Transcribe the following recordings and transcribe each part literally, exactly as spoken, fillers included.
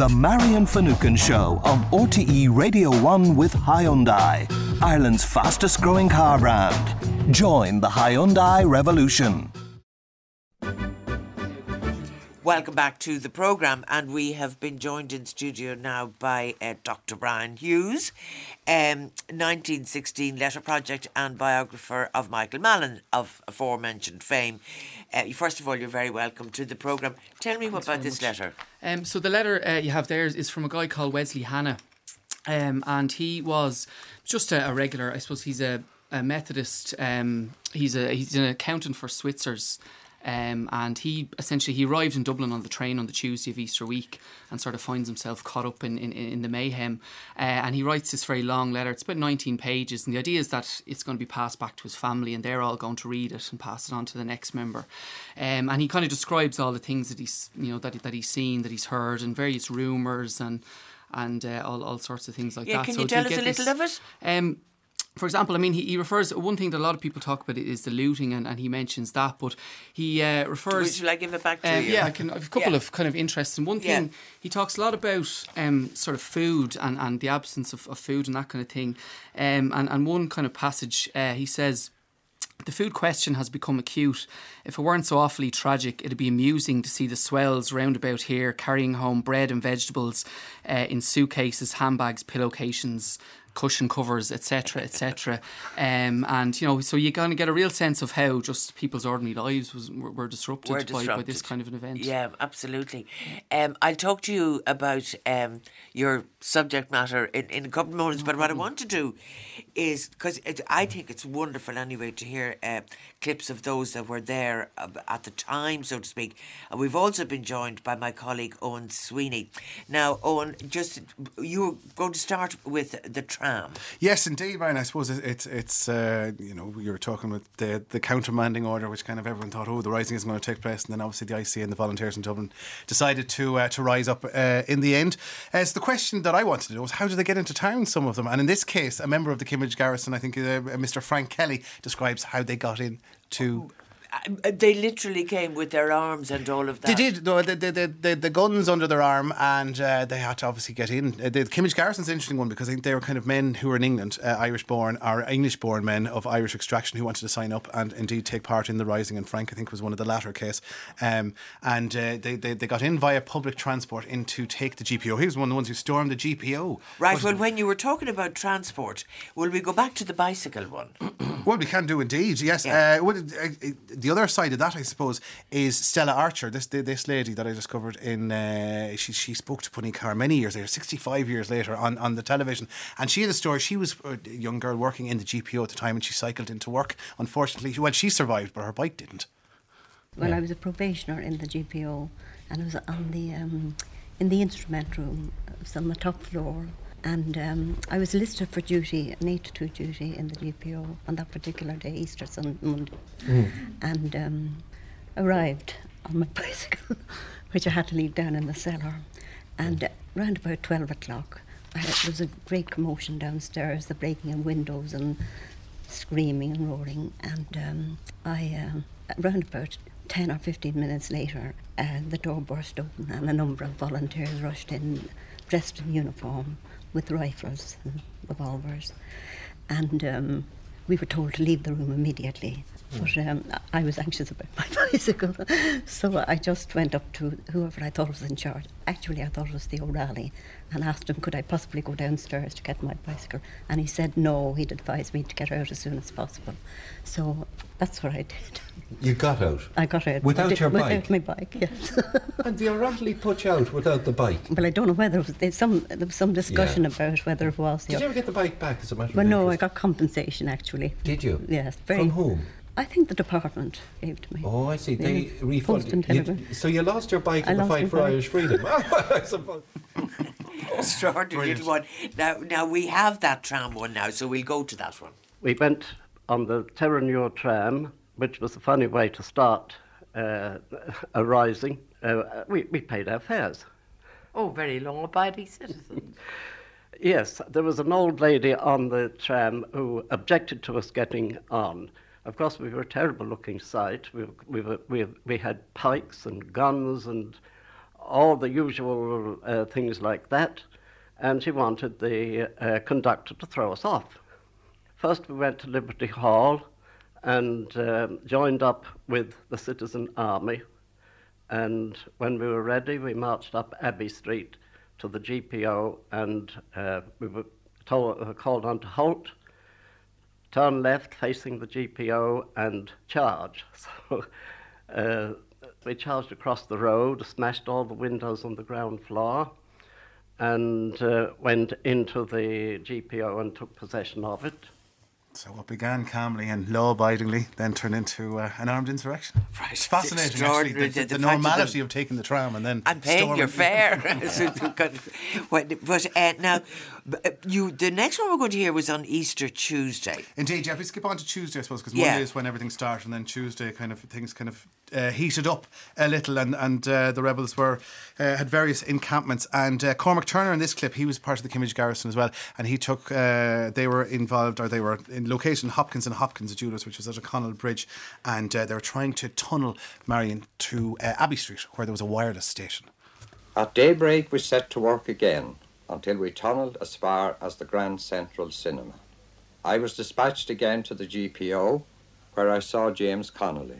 The Marion Finucane Show on R T E Radio one with Hyundai, Ireland's fastest growing car brand. Join the Hyundai revolution. Welcome back to the programme, and we have been joined in studio now by uh, Doctor Brian Hughes, um, nineteen sixteen letter project and biographer of Michael Mallon of aforementioned fame. Uh, first of all, you're very welcome to the programme. Tell me Thanks about this much. letter. Um, so the letter uh, you have there is from a guy called Wesley Hanna, um, and he was just a, a regular, I suppose he's a, a Methodist, um, he's a he's an accountant for Switzers. Um, and he essentially he arrived in Dublin on the train on the Tuesday of Easter week and sort of finds himself caught up in, in, in the mayhem, uh, and he writes this very long letter. It's about nineteen pages, and the idea is that it's going to be passed back to his family and they're all going to read it and pass it on to the next member. Um, and he kind of describes all the things that he's you know that, that he's seen, that he's heard, and various rumours and and uh, all, all sorts of things like yeah, that. Can so you tell us a this, little of it? Um, For example, I mean, he, he refers, one thing that a lot of people talk about is the looting, and, and he mentions that, but he uh, refers... Shall I give it back to um, you? Yeah, I can. I have a couple yeah. of kind of interests. And one thing, yeah. he talks a lot about um, sort of food and, and the absence of, of food and that kind of thing. Um, and, and one kind of passage, uh, he says... The food question has become acute. If it weren't so awfully tragic, it'd be amusing to see the swells round about here carrying home bread and vegetables uh, in suitcases, handbags, pillowcases, cushion covers, et cetera, et cetera. Um, and, you know, so you're going to get a real sense of how just people's ordinary lives was, were, were disrupted, Were by, disrupted. by this kind of an event. Yeah, absolutely. Um, I'll talk to you about um, your subject matter in, in a couple of moments, but what I want to do is, because I think it's wonderful anyway to hear uh, clips of those that were there uh, at the time, so to speak. And we've also been joined by my colleague Owen Sweeney. Now, Owen, just you're going to start with the tram. Yes, indeed, Brian. I suppose it's it's uh, you know, you were talking with the the countermanding order, which kind of everyone thought, oh, the rising isn't going to take place, and then obviously the I C A and the volunteers in Dublin decided to uh, to rise up uh, in the end. Uh, so the question that I wanted to know was, how do they get into town? Some of them, and in this case, a member of the Kimmage Garrison, I think, uh, Mister Frank Kelly, describes how they got in to. Uh, they literally came with their arms and all of that. They did. No, the, the, the, the guns under their arm, and uh, they had to obviously get in. Uh, the Kimmage Garrison's an interesting one because I think they were kind of men who were in England, uh, Irish-born or English-born men of Irish extraction who wanted to sign up and indeed take part in the rising. And Frank, I think, was one of the latter case. Um, and uh, they, they they got in via public transport in to take the G P O. He was one of the ones who stormed the G P O. Right. But, well, when you were talking about transport, will we go back to the bicycle one? Well, we can do indeed. Yes. Yeah. Uh, well, uh, the other side of that, I suppose, is Stella Archer, this this lady that I discovered in uh, she she spoke to Punny Carr many years later, sixty-five years later on, on the television, and she had a story. She was a young girl working in the G P O at the time, and she cycled into work. Unfortunately, well, she survived, but her bike didn't. Well, yeah. I was a probationer in the G P O, and I was on the um, in the instrument room. I was on the top floor. And um, I was listed for duty, an eight to two duty in the G P O on that particular day, Easter Sunday, Monday. Mm. And um, arrived on my bicycle, which I had to leave down in the cellar. And uh, around about twelve o'clock, I had, there was a great commotion downstairs, the breaking of windows and screaming and roaring. And um, I, um, around about ten or fifteen minutes later, uh, the door burst open and a number of volunteers rushed in, dressed in uniform, with rifles and revolvers, and um, we were told to leave the room immediately. But um, I was anxious about my bicycle, so I just went up to whoever I thought was in charge. Actually, I thought it was the O'Reilly, and asked him, could I possibly go downstairs to get my bicycle? And he said no, he'd advised me to get out as soon as possible. So that's what I did. You got out? I got out. Without did, your bike? Without my bike, yes. And the O'Reilly put you out without the bike? Well, I don't know whether it was, there's some, there was some discussion Yeah. about whether it was. Did you ever get the bike back as a matter Well, of no, I interest? got compensation actually. Did you? Yes. Very, From whom? I think the department gave to me. Oh, I see. They Yeah. Post and refunded telegraph. you. So you lost your bike I in the lost fight my for bike. Irish freedom. I suppose. Extraordinary little one. Now, now we have that tram one now, so we'll go to that one. We went on the Terranure tram, which was a funny way to start uh, a rising. Uh, we, we paid our fares. Oh, very law-abiding citizens. Yes, there was an old lady on the tram who objected to us getting on. Of course, we were a terrible-looking sight. We, we, were, we, we had pikes and guns and all the usual uh, things like that, and she wanted the uh, conductor to throw us off. First we went to Liberty Hall and um, joined up with the Citizen Army, and when we were ready we marched up Abbey Street to the G P O, and uh, we were told, uh, called on to halt, turn left facing the G P O and charge. So uh, we charged across the road, smashed all the windows on the ground floor, and uh, went into the G P O and took possession of it. So what began calmly and law-abidingly then turned into uh, an armed insurrection. Right. It's fascinating, actually, Extraordinary, the, the, the the fact normality that- of taking the tram and then I'm paying storming- your fare. So you've got- What- but uh, now, b- uh, you the next one we're going to hear was on Easter Tuesday. Indeed, yeah, if we skip on to Tuesday, I suppose, because Yeah. Monday is when everything started, and then Tuesday kind of things kind of uh, heated up a little, and and uh, the rebels were uh, had various encampments. And uh, Cormac Turner in this clip, he was part of the Kimmage Garrison as well, and he took uh, they were involved, or they were in location Hopkins and Hopkins at Jewelers, which was at O'Connell Bridge, and uh, they were trying to tunnel Marion to uh, Abbey Street, where there was a wireless station. At daybreak we set to work again, until we tunnelled as far as the Grand Central Cinema. I was dispatched again to the G P O, where I saw James Connolly.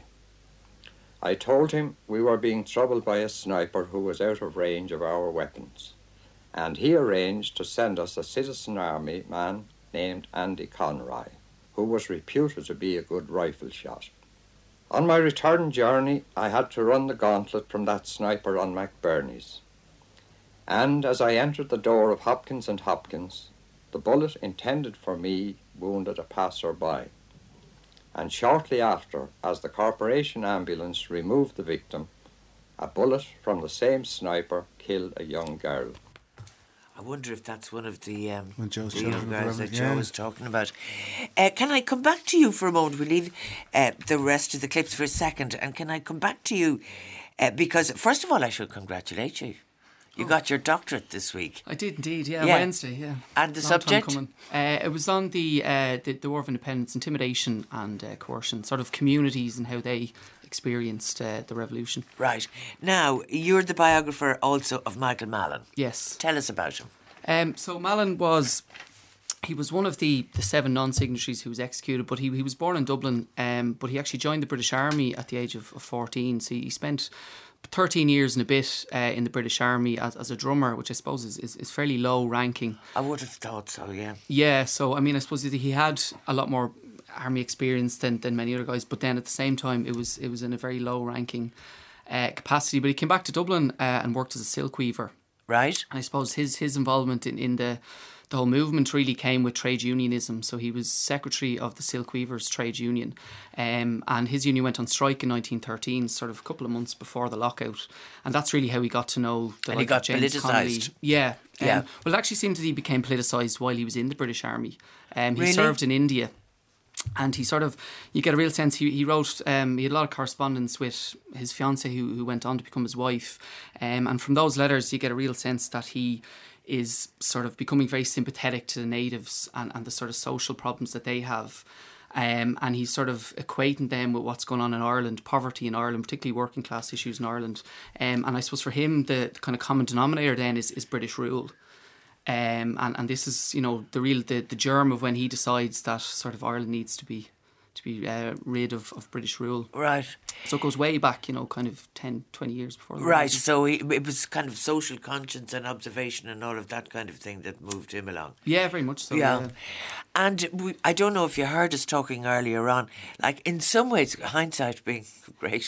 I told him we were being troubled by a sniper who was out of range of our weapons, and he arranged to send us a citizen army man named Andy Conroy, who was reputed to be a good rifle shot. On my return journey, I had to run the gauntlet from that sniper on McBurney's. And as I entered the door of Hopkins and Hopkins, the bullet intended for me wounded a passer-by. And shortly after, as the corporation ambulance removed the victim, a bullet from the same sniper killed a young girl. I wonder if that's one of the, um, When Joe's the children young were girls around, that Joe yeah. was talking about. Uh, can I come back to you for a moment? We'll leave uh, the rest of the clips for a second. And can I come back to you? Uh, because, first of all, I should congratulate you. You got your doctorate this week. I did indeed, yeah, Yeah. Wednesday, yeah. And the Long time subject? coming. Uh, it was on the, uh, the the War of Independence, intimidation and uh, coercion, sort of communities and how they experienced uh, the revolution. Right. Now, you're the biographer also of Michael Mallon. Yes. Tell us about him. Um, so Mallon was, he was one of the, the seven non-signatories who was executed, but he he was born in Dublin, um, but he actually joined the British Army at the age of, of fourteen, so he spent thirteen years and a bit uh, in the British Army as, as a drummer, which I suppose is, is, is fairly low ranking. I would have thought so, yeah. Yeah, so I mean, I suppose he had a lot more army experience than, than many other guys, but then at the same time, it was it was in a very low ranking uh, capacity. But he came back to Dublin uh, and worked as a silk weaver. Right. And I suppose his his involvement in, in the the whole movement really came with trade unionism. So he was secretary of the Silk Weavers Trade Union, um, and his union went on strike in nineteen thirteen, sort of a couple of months before the lockout, and that's really how he got to know the And he likes of got James Connolly. politicised. Yeah, um, Yeah. Well, it actually seems that he became politicised while he was in the British Army. Um, he Really? served in India. And he sort of, you get a real sense, he, he wrote, um, he had a lot of correspondence with his fiancée who, who went on to become his wife. Um, and from those letters, you get a real sense that he is sort of becoming very sympathetic to the natives and, and the sort of social problems that they have. Um, and he's sort of equating them with what's going on in Ireland, poverty in Ireland, particularly working class issues in Ireland. Um, and I suppose for him, the kind of common denominator then is, is British rule. Um, and, and this is, you know, the real the, the germ of when he decides that sort of Ireland needs to be to be uh, rid of, of British rule. Right. So it goes way back, you know, kind of ten, twenty years before the Right, revolution. so he, it was kind of social conscience and observation and all of that kind of thing that moved him along. Yeah, very much so. Yeah. Yeah. And we, I don't know if you heard us talking earlier on, like in some ways, hindsight being great,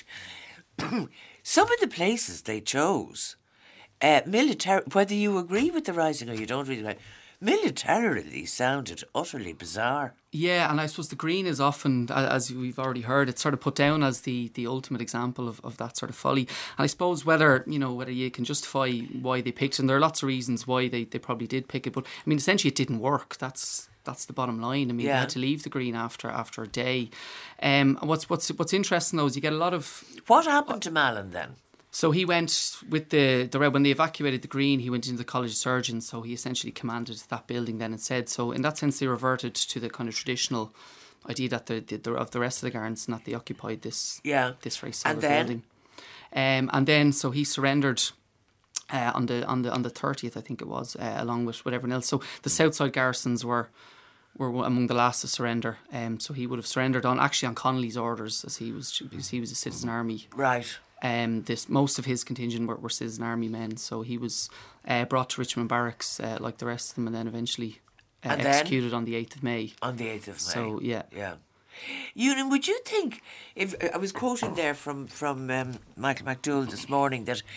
some of the places they chose, uh, militar- whether you agree with the rising or you don't really like, militarily sounded utterly bizarre. Yeah, and I suppose the Green is often, a- as we've already heard, it's sort of put down as the, the ultimate example of, of that sort of folly. And I suppose whether, you know, whether you can justify why they picked it, and there are lots of reasons why they, they probably did pick it, but I mean, essentially it didn't work. That's that's the bottom line. I mean, Yeah. they had to leave the Green after after a day. Um, and what's what's what's interesting though is you get a lot of. What happened to Mallon then? So he went with the, the Red, when they evacuated the Green, he went into the College of Surgeons, so he essentially commanded that building then instead. So in that sense, they reverted to the kind of traditional idea that the, the, the of the rest of the garrison, that they occupied this Yeah. this very solid And then? building. Um, and then, so he surrendered uh, on the on the on the thirtieth, I think it was, uh, along with, with everyone else. So the Southside garrisons were were among the last to surrender. Um, so he would have surrendered on actually on Connolly's orders, as he was because he was a citizen army. Right. Um, this most of his contingent were, were citizen army men. So he was uh, brought to Richmond Barracks uh, like the rest of them, and then eventually uh, And then? executed on the eighth of May. On the eighth of May. So yeah. Yeah. Ewan, would you think, if I was quoting there from, from um, Michael McDowell this morning, that,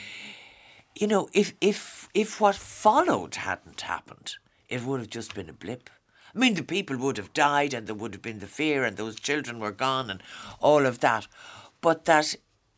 you know, if, if, if what followed hadn't happened, it would have just been a blip. I mean, the people would have died and there would have been the fear and those children were gone and all of that. But that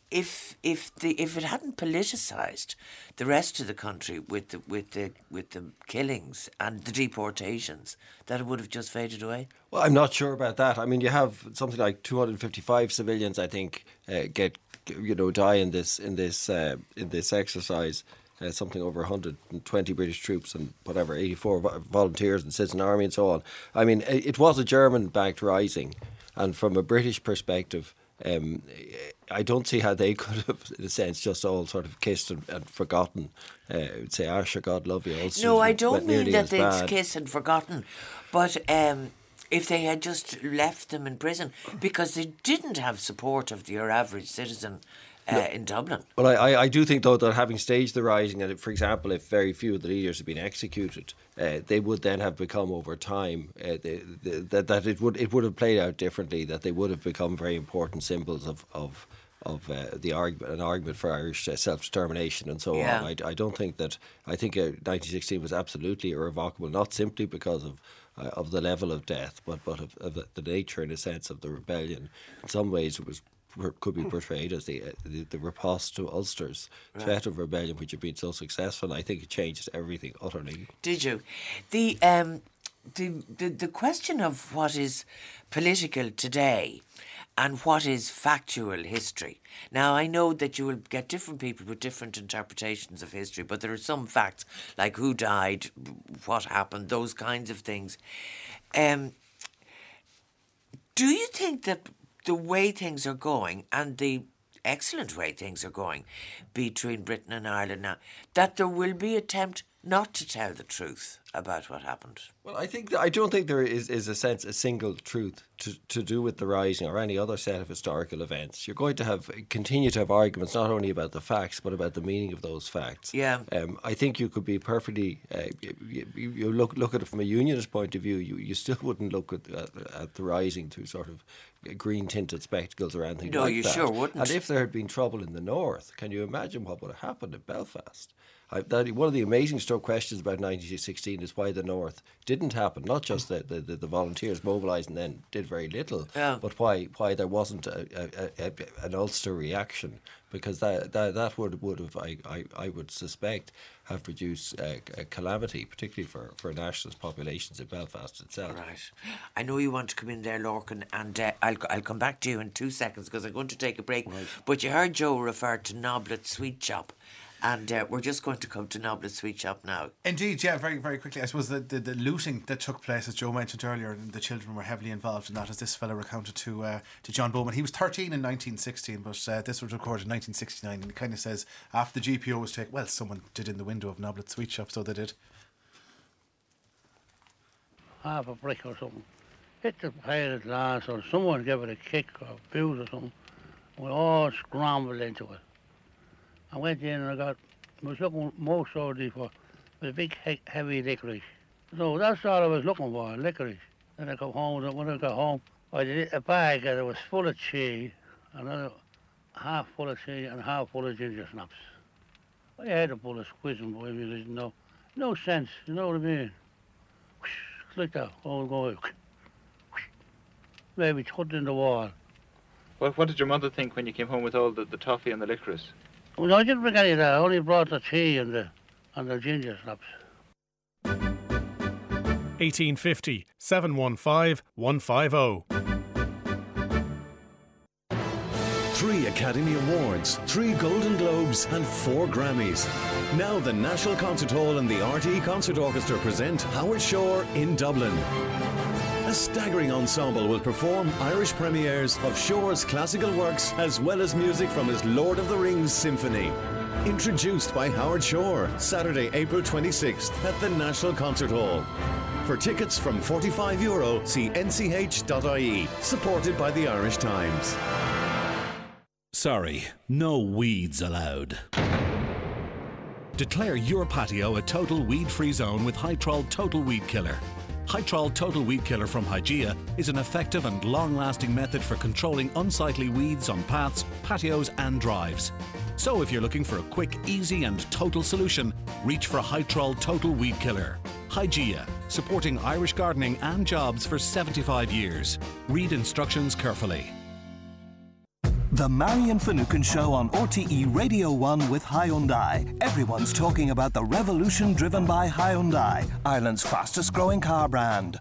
if if the if it hadn't politicised the rest of the country with the with the with the killings and the deportations, that it would have just faded away. Well, I'm not sure about that. I mean, you have something like two hundred fifty-five civilians, I think, uh, get you know die in this in this uh, in this exercise. Uh, something over one hundred twenty British troops and whatever, eighty-four vo- volunteers and citizen army and so on. I mean, it, it was a German-backed rising, and from a British perspective, um, I don't see how they could have, in a sense, just all sort of kissed and, and forgotten. Uh, say, Arsha, God love you. Ulster No, I went don't mean nearly that as they'd bad. kissed and forgotten, but um, if they had just left them in prison, because they didn't have support of your average citizen uh, no. in Dublin. Well, I, I do think, though, that having staged the rising, and for example, if very few of the leaders had been executed, uh, they would then have become, over time, uh, they, they, that that it would it would have played out differently. That they would have become very important symbols of of of uh, the argument, an argument for Irish uh, self-determination and so Yeah. on. I, I don't think that. I think uh, nineteen sixteen was absolutely irrevocable, not simply because of. Uh, of the level of death, but but of, of the nature, in a sense, of the rebellion. In some ways, it was could be portrayed as the uh, the, the riposte to Ulster's right. threat of rebellion, which had been so successful. I think it changes everything utterly. Did you? The um, the the the question of what is political today and what is factual history. Now, I know that you will get different people with different interpretations of history, but there are some facts, like who died, what happened, those kinds of things. Um, do you think that the way things are going, and the excellent way things are going between Britain and Ireland now, that there will be attempt not to tell the truth about what happened? Well, I think that, I don't think there is, is a sense a single truth to, to do with the rising or any other set of historical events. You're going to have continue to have arguments not only about the facts but about the meaning of those facts. Yeah. Um, I think you could be perfectly. Uh, you, you look look at it from a unionist point of view. You you still wouldn't look at at, at the rising through sort of green tinted spectacles or anything no, like you that. sure wouldn't. And if there had been trouble in the north, can you imagine what would have happened in Belfast? I, that, one of the amazing stroke questions about nineteen sixteen is why the North didn't happen. Not just the, the, the, the volunteers mobilised and then did very little, yeah. but why why there wasn't a, a, a, an Ulster reaction. Because that that, that would, would have, I, I, I would suspect, have produced a, a calamity, particularly for, for nationalist populations in Belfast itself. Right. I know you want to come in there, Lorcan, and uh, I'll, I'll come back to you in two seconds because I'm going to take a break. Right. But you heard Joe refer to Noblet Sweet Shop. And uh, we're just going to come to Noblet Sweet Shop now. Indeed, yeah, very, very quickly. I suppose the, the, the looting that took place, as Joe mentioned earlier, and the children were heavily involved in that, as this fellow recounted to uh, to John Bowman. He was thirteen in nineteen sixteen, but uh, this was recorded in nineteen sixty-nine, and it kind of says, after the G P O was taken, well, someone did in the window of Noblet Sweet Shop, so they did. Half a brick or something. Hit the pane of glass, or someone gave it a kick or booze or something. We all scrambled into it. I went in and I got, I was looking most sorely for a big he- heavy licorice. So that's all I was looking for, licorice. Then I come home, and when I got home, I did a bag and it was full of cheese, another half full of cheese and half full of ginger snaps. I had a full of squeezing, boy, you didn't know. No sense, you know what I mean? Whoosh, like that, all going, whoosh, maybe cut in the wall. Well, what did your mother think when you came home with all the, the toffee and the licorice? Well, I didn't bring any of that. I only brought the tea and the and the ginger snaps. eighteen fifty, seven one five, one five zero. Three Academy Awards, three Golden Globes and four Grammys. Now the National Concert Hall and the R T E Concert Orchestra present Howard Shore in Dublin. A staggering ensemble will perform Irish premieres of Shore's classical works as well as music from his Lord of the Rings symphony. Introduced by Howard Shore, Saturday, April twenty-sixth at the National Concert Hall. For tickets from forty-five euro, see n c h dot i e. Supported by the Irish Times. Sorry, no weeds allowed. Declare your patio a total weed-free zone with Hytrol Total Weed Killer. Hytrol Total Weed Killer from Hygieia is an effective and long-lasting method for controlling unsightly weeds on paths, patios and drives. So if you're looking for a quick, easy and total solution, reach for Hytrol Total Weed Killer. Hygieia, supporting Irish gardening and jobs for seventy-five years. Read instructions carefully. The Marion Finucane Show on R T E Radio one with Hyundai. Everyone's talking about the revolution driven by Hyundai, Ireland's fastest growing car brand.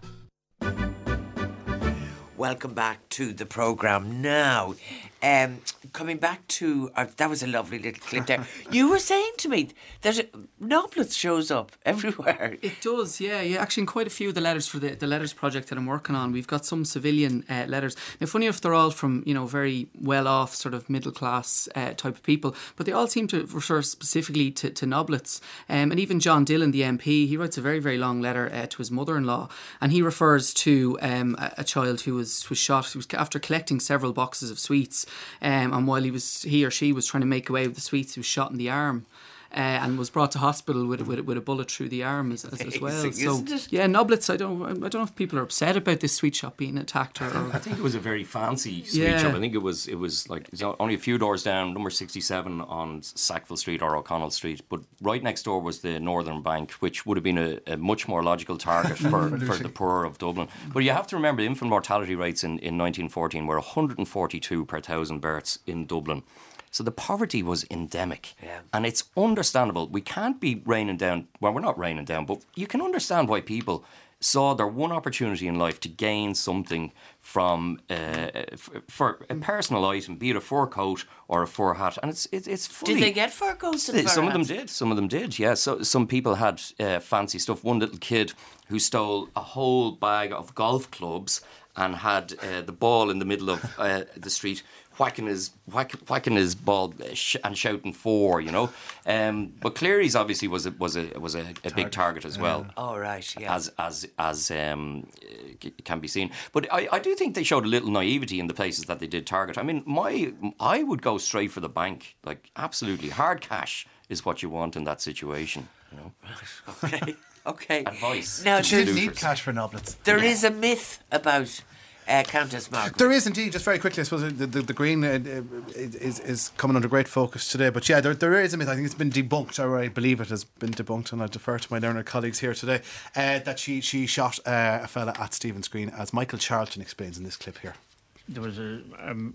Welcome back to the programme now. Um, coming back to, uh, that was a lovely little clip there. You were saying to me that uh, Noblets shows up everywhere. It does, yeah, yeah. Actually, in quite a few of the letters for the, the letters project that I'm working on, we've got some civilian uh, letters. Now, funny enough, they're all from, you know, very well-off, sort of middle-class uh, type of people, but they all seem to refer specifically to, to Noblets. Um, and even John Dillon, the M P, he writes a very, very long letter uh, to his mother-in-law, and he refers to um, a, a child who was, was shot who was, after collecting several boxes of sweets. Um, and while he was, he or she was trying to make away with the sweets, he was shot in the arm. Uh, and was brought to hospital with, with, with a bullet through the arm as, as, as well. So yeah, Noblets. I don't. I don't know if people are upset about this sweet shop being attacked. Or, or I think it was a very fancy sweet yeah. shop. I think it was. It was like it's only a few doors down, number sixty-seven on Sackville Street or O'Connell Street. But right next door was the Northern Bank, which would have been a, a much more logical target for, for the poor of Dublin. But you have to remember the infant mortality rates in, in nineteen fourteen were one hundred forty-two per thousand births in Dublin. So the poverty was endemic. Yeah. And it's understandable. We can't be raining down, well, we're not raining down, but you can understand why people saw their one opportunity in life to gain something from, uh, f- for a personal item, be it a fur coat or a fur hat. And it's it's, it's funny. Did they get fur coats and fur Some of them hats? did. Some of them did, yeah. So some people had uh, fancy stuff. One little kid who stole a whole bag of golf clubs and had uh, the ball in the middle of uh, the street, whacking his whack, whacking his ball sh- and shouting four, you know. Um, but Cleary's obviously was a, was a was a, a big target as well. Oh right, yeah. As as as um, can be seen. But I, I do think they showed a little naivety in the places that they did target. I mean, my I would go straight for the bank, like absolutely hard cash is what you want in that situation, you know. Okay. Okay. Advice. Now, You didn't need cash for Noblets. There is a myth about uh, Countess Margaret. There is indeed. Just very quickly, I suppose the, the, the Green uh, is, is coming under great focus today. But yeah, there, there is a myth. I think it's been debunked, or I believe it has been debunked, and I defer to my learned colleagues here today, uh, that she, she shot uh, a fella at Stephen's Green, as Michael Charlton explains in this clip here. There was a, um,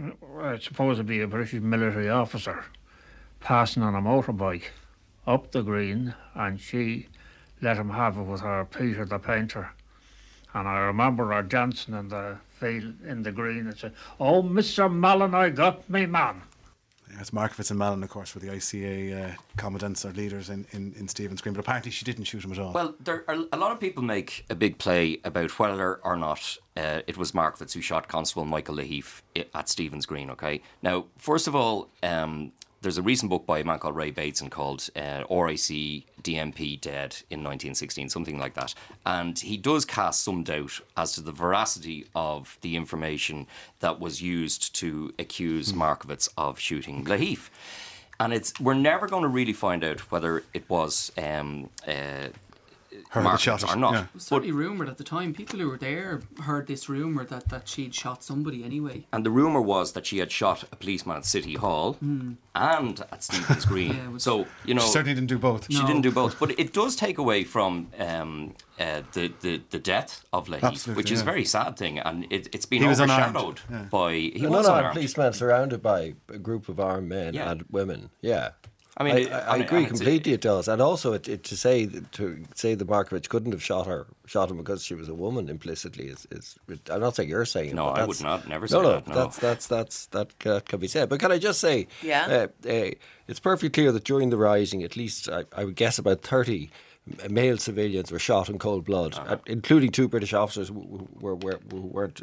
I suppose it'd be a British military officer passing on a motorbike up the Green, and she let him have it with her Peter the Painter. And I remember her dancing in the field in the Green and said, "Oh, Mister Mallon, I got me man." Yes, Markovitz and Mallon, of course, were the I C A uh, commandants or leaders in, in, in Stephen's Green, but apparently she didn't shoot him at all. Well, there are a lot of people make a big play about whether or not uh, it was Markovitz who shot Constable Michael Laheef at Stephen's Green, okay? Now, first of all, um, there's a recent book by a man called Ray Bateson called uh, R I C D M P Dead in nineteen sixteen, something like that. And he does cast some doubt as to the veracity of the information that was used to accuse mm. Markovitz of shooting Laheef. And it's we're never going to really find out whether it was um, uh, Markovitz or not. Yeah. It was certainly rumoured at the time. People who were there heard this rumour that, that she'd shot somebody anyway. And the rumour was that she had shot a policeman at City Hall mm. and at Stephen's Green. Yeah, was, so, you know... She certainly didn't do both. She no. didn't do both. But it does take away from um, uh, the, the, the death of Laheef, which is yeah. a very sad thing. And it, it's been he was overshadowed yeah. by... He An was unarmed policeman surrounded by a group of armed men yeah. and women. Yeah. I mean, I, it, I, I I mean, agree and completely. It does, and also it, it, to say to say the Markovitz couldn't have shot her, shot him because she was a woman implicitly is. is I'm not saying you're saying. No, it, but I would not. Never say no, no, that. No, that's that's that's that, that can be said. But can I just say, yeah, uh, uh, it's perfectly clear that during the rising, at least I, I would guess about thirty male civilians were shot in cold blood, uh-huh. uh, including two British officers who were, were, who weren't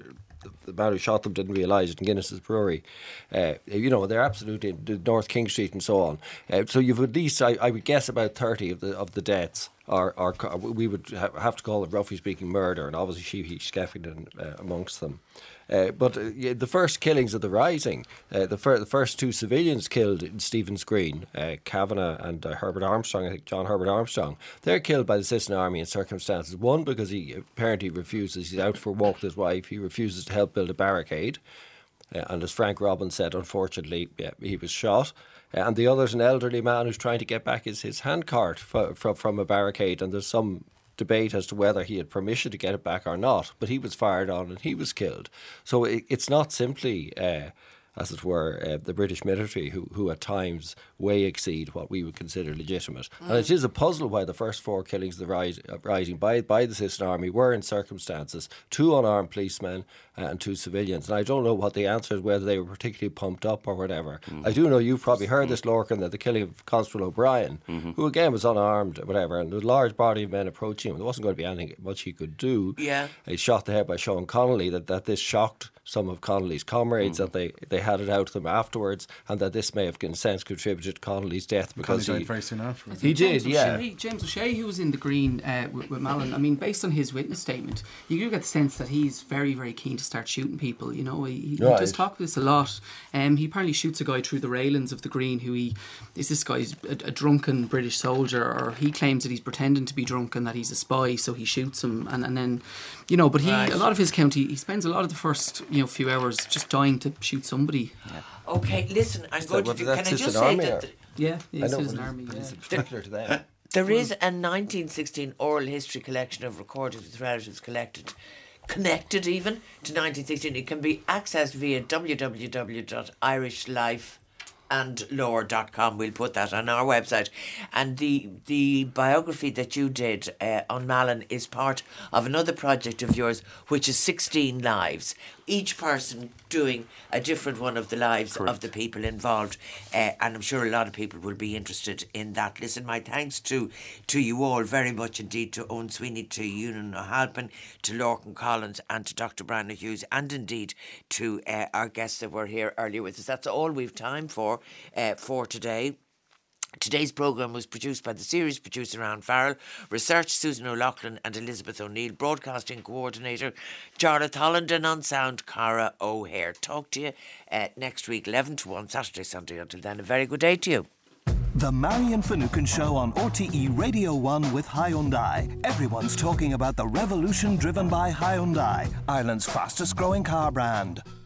the man who shot them didn't realise it in Guinness's Brewery. Uh, you know, they're absolutely in North King Street and so on. Uh, so you've at least, I, I would guess, about thirty of the of the deaths are, are we would ha- have to call it, roughly speaking, murder, and obviously she, he Skeffington uh, amongst them. Uh, but uh, yeah, the first killings of the Rising, uh, the, fir- the first two civilians killed in Stephen's Green, uh, Kavanagh and uh, Herbert Armstrong, I think John Herbert Armstrong, they're killed by the Citizen Army in circumstances. One, because he apparently refuses, he's out for a walk with his wife, he refuses to help build a barricade. Uh, and as Frank Robbins said, unfortunately, yeah, he was shot. Uh, and the other is an elderly man who's trying to get back his, his handcart f- from, from a barricade, and there's some debate as to whether he had permission to get it back or not, but he was fired on and he was killed. So it, it's not simply, uh, as it were, uh, the British military who, who at times way exceed what we would consider legitimate. Mm. And it is a puzzle why the first four killings of the rise, uh, Rising by, by the Citizen Army were in circumstances, two unarmed policemen uh, and two civilians. And I don't know what the answer is, whether they were particularly pumped up or whatever. Mm. I do know you've probably heard this, Lorcan, that the killing of Constable O'Brien, mm-hmm. who again was unarmed, whatever, and there was a large body of men approaching him. There wasn't going to be anything much he could do. Yeah. He shot the head by Sean Connolly, that, that this shocked some of Connolly's comrades, mm. that they, they had it out to them afterwards, and that this may have in a sense contributed to Connolly's death because Connolly he died very soon after. He did, James yeah. O'Shea, James O'Shea, who was in the Green uh, with, with Mallon, I mean, based on his witness statement, you do get the sense that he's very, very keen to start shooting people. You know, he, he right. does talk this a lot. Um, he apparently shoots a guy through the railings of the Green, who he is this guy's a, a drunken British soldier, or he claims that he's pretending to be drunk and that he's a spy, so he shoots him, and, and then, you know, but he right. a lot of his count, he, he spends a lot of the first, you know, few hours just dying to shoot somebody. Yeah. Okay, listen, I'm Is going that, to do, can I just just an say army that... or? Yeah, yeah, I know, Citizen but Army. It's, Yeah. it's particular to them. There is a nineteen sixteen oral history collection of recordings with relatives collected, connected even to nineteen sixteen. It can be accessed via w w w dot irish life and lore dot com. We'll put that on our website. And the the biography that you did uh, on Mallon is part of another project of yours, which is sixteen lives. Each person doing a different one of the lives Correct. Of the people involved. Uh, and I'm sure a lot of people will be interested in that. Listen, my thanks to, to you all very much indeed, to Owen Sweeney, to Ewan O'Halpin, to Lorcan Collins and to Doctor Brian Hughes, and indeed to uh, our guests that were here earlier with us. That's all we've time for uh, for today. Today's programme was produced by the series producer Anne Farrell, research Susan O'Loughlin and Elizabeth O'Neill, broadcasting coordinator Jarlath Holland, and on sound Cara O'Hare. Talk to you uh, next week, eleven to one, Saturday, Sunday. Until then, a very good day to you. The Marion Finucane Show on R T E Radio one with Hyundai. Everyone's talking about the revolution driven by Hyundai, Ireland's fastest growing car brand.